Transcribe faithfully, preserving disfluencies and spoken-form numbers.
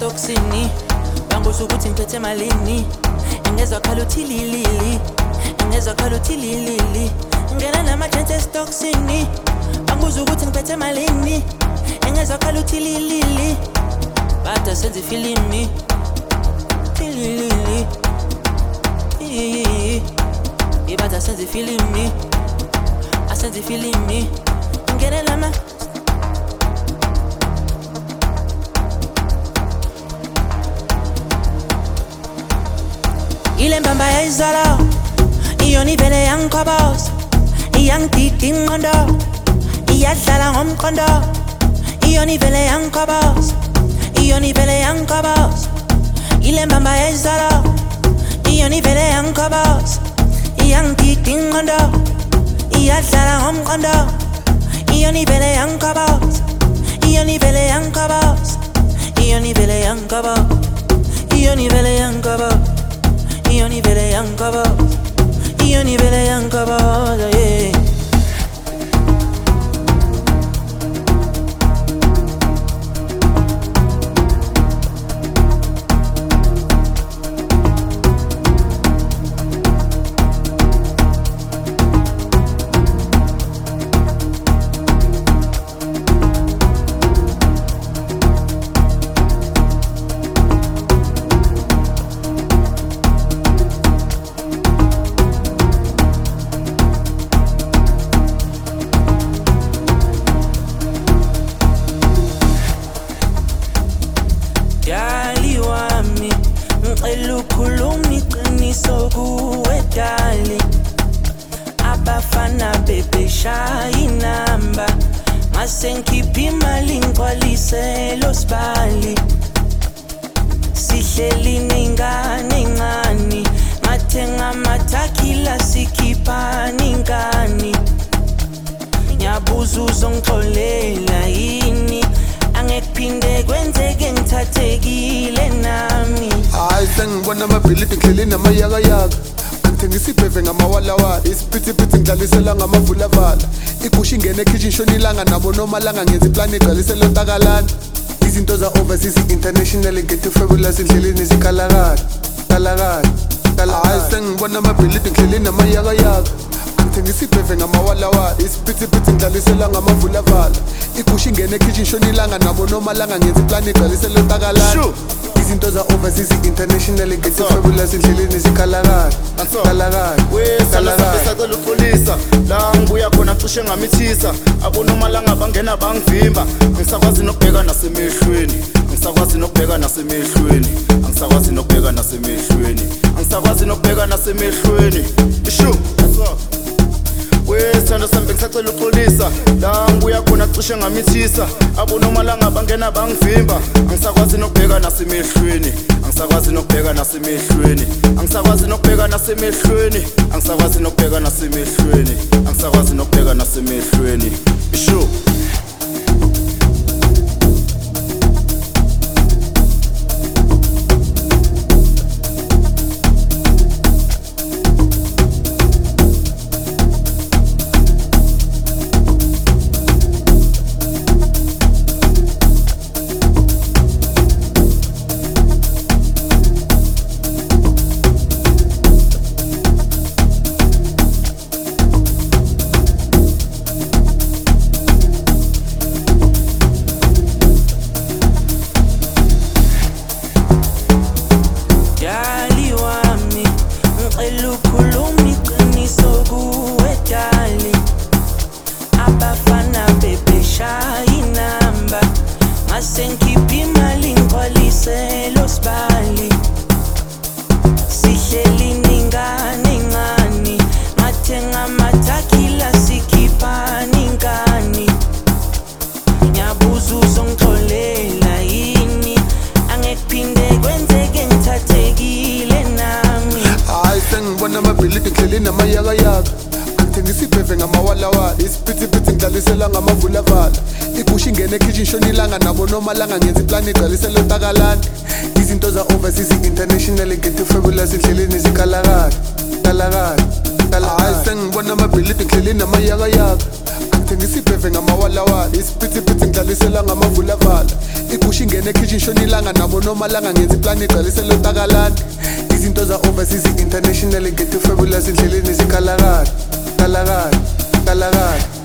stoksini banguza ukuthi ngiphethe malini engezwa khala uthi lilili engezwa khala uthi lilili ngena nama-chance stoksini banguza ukuthi ngiphethe malini engezwa khala uthi lilili bada senza ifilimi lilili ibada senza ifilimi asenza ifilimi ngena nama ile mbamba yayizala iyona ivele yangikhobose iyangidida ingqondo iyadlala ngomqondo iyona ivele yangikhobose iyona ivele yangikhobose ile mbamba yayizala iyona ivele yangikhobose iyangidida ingqondo iyadlala ngomqondo iyona ivele yangikhobose iyona ivele yangikhobose iyona ivele yangikhobose iyona ivele yangikhobose Ioni vele yankaba, Ioni vele yankaba, yeah. Elukhulumi qiniso kuwe dali abafana bebe shaya inamba mase ngikhipha imali ngigcwalise lo sibali sihleli nengane encane mathenga amathakila sikhipha ningani ngiyabuza uzongixolela yini angekuphinde kwenzeke ngithathekile nami hayi sengibona amabhilidi ngihleli namayakayaka angithengisa ibheve ngamawalawala isiphithiphithi ngidlalisela ngamavulavala igusha ingene ekhishi ishona ilanga nabo nomalanga ngenza iplani igcwalisela ontakalana izinto za-overseas international ngethe fabulous endleleni zikhalakala kalakala hayi sengibona amabhilidi ngihleli namayakayaka angithengisa ibheve ngamawalawala isiphithiphithi ngidlalisela ngamavulavala igusha ingene ekhishi ishona ilanga nabo nomalanga ngenza iplani igcwalisela ontakalana izinto za-overseas international ngethe fabulous endleleni zikhalakala kalakala wesacela uxolisa la ngibuya khona cishe ngamithisa abonomalanga bangena bangivimba ngisakwazi nokubheka nasemehlweni ngisakwazi nokubheka nasemehlweni angisakwazi nokubheka nasemehlweni angisakwazi nokubheka nasemehlweni ishu wesithando sami ngisacela uxolisa la ngibuya khona cishe ngamithisa abonomalanga bangena bangivimba angisakwazi nokubheka nasemehlweni angisakwazi nokubheka nasemehlweni angisakwazi nokubheka nasemehlweni angisakwazi nokubheka nasemehlweni angisakwazi nokubheka nasemehlweni isho elukhulumi qiniso kuwe dali abafana bebe shaya inamba mase ngikhipha imali ngigcwalise lo sibali sihleli ningane encane mathenga amathakila sikhipha ningani ngiyabuza uzongixolela yini angekuphinde kwenzeke ngithathekile nami hayi sengibona amabhilidi ngihleli namayakayaka angithengisa ibheve ngamawalawala isiphithiphithi ngidlalisela ngamavulavala igusha ingene ekhishi ishona ilanga nabo nomalanga ngenza iplani igcwalisela ontakalana izinto za-overseas international ngethe fabulous endleleni zikhalakala kalakala hayi sengibona amabhilidi ngihleli namayakayaka angithengisa ibheve ngamawalawala isiphithiphithi ngidlalisela ngamavulavala igusha ingene ekitchen shona ilanga nabo noma langa ngenza iplani igcwalisela utakalani izinto za-overseas international get fabulous endleleni zikhalakala kalakala kalakala